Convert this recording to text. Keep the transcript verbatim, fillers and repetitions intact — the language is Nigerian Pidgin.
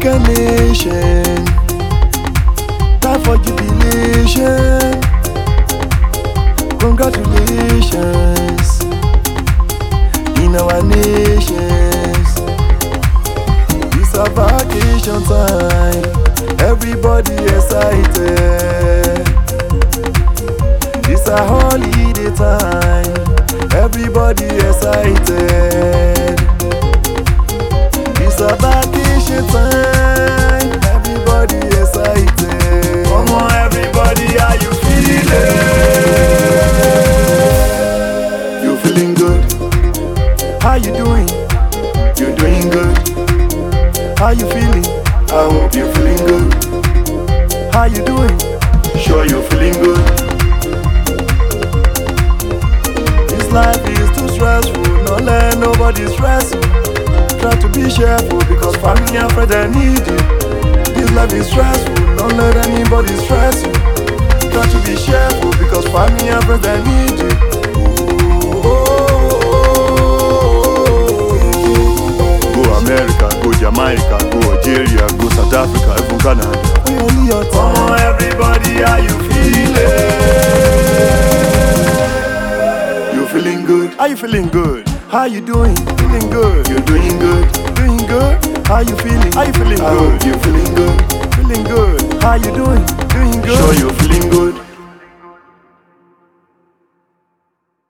African nation, time for jubilation. Congratulations in our nations. It's a vacation time, everybody excited. It's a holiday time, everybody excited. It's a vacation time, everybody excited. Come on everybody, are you feeling? You feeling good? How you doing? You doing good? How you feeling? I hope you feeling good. How you doing? Sure you feeling good. This life is too stressful, don't let nobody stress you. Try to be careful because family and friends they need you. This life is stressful, don't let anybody stress you. Try to be careful because family and friends they need you. Go America, go Jamaica, go Algeria, go South Africa, even Canada. Come on everybody, how you feeling? You feeling good? Are you feeling good? How you doing? Feeling good? You doing good? Doing good? How you feeling? Are you feeling good? You feeling good? Feeling good? How you doing? Doing good? Sure you feeling good?